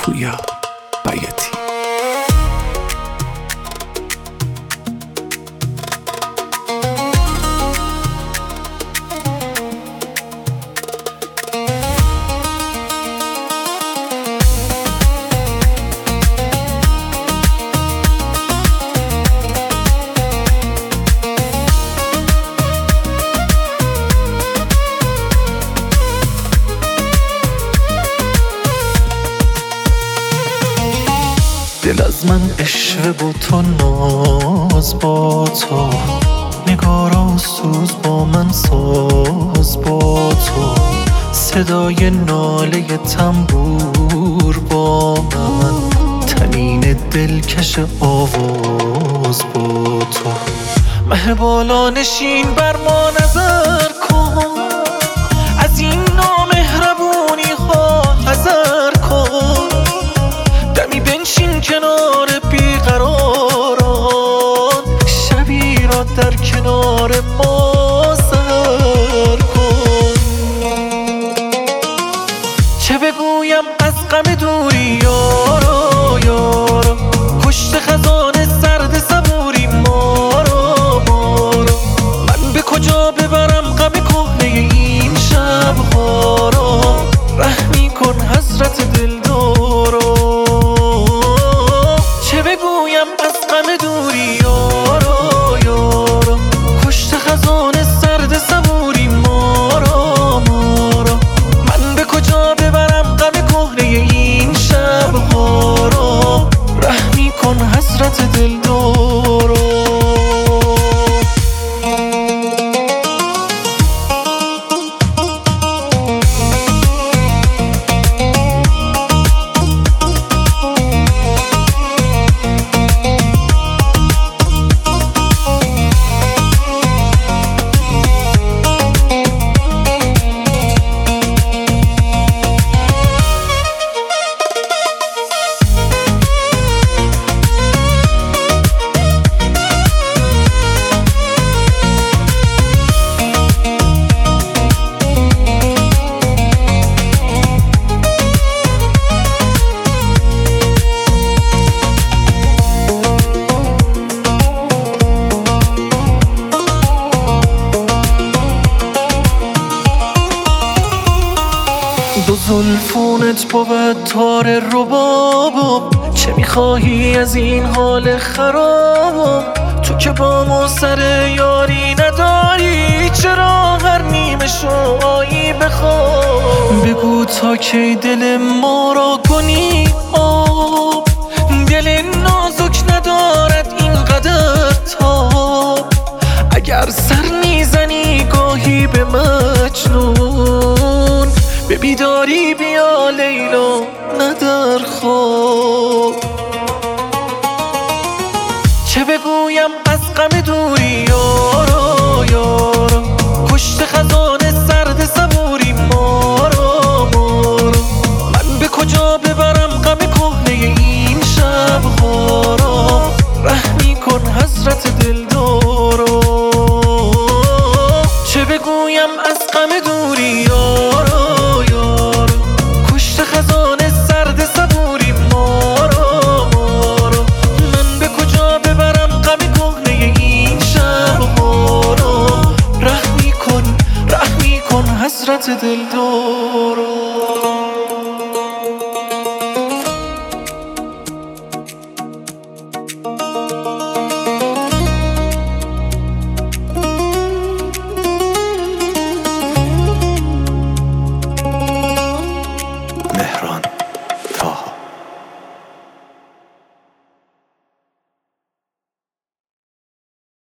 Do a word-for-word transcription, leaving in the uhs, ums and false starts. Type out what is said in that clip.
پویا بیاتی. دل از من عشق با تو، ناز با تو، نگارا سوز با من، ساز با تو، صدای ناله تنبور با من، تنین دلکش آواز با تو. مه بالا نشین بر ما نظر کن، از این نامهربونی ها حذر کن. دمی بنشین کنار بیقراران، شبی را در کنار ما سر کن. چه بگویم از غم دوری یارا یارا، کشت خزان سرد صبوری مارا مارا. من به کجا ببرم غم کهنه این شبها را، رحمی کن حسرت دلدارا. چه بگویم از غم دوری یارا یارا، کشت خزان سرد صبوری مارا مارا. من به کجا ببرم غم کهنه این شبها را، رحمی کن حسرت دلدارا. دو زلفونت بود تار ربابم، چه میخواهی از این حال خرابم؟ تو که با ما سر یاری نداری، چرا هر نیمه شوایی بخواب؟ بگو تا کی دل ما را کنی آب، دل نازک ندارد اینقدر تاب. اگر سر میزنی گاهی به مجنون، به بیداری بیا لیلا نه در خواب. چه بگویم از غم دوری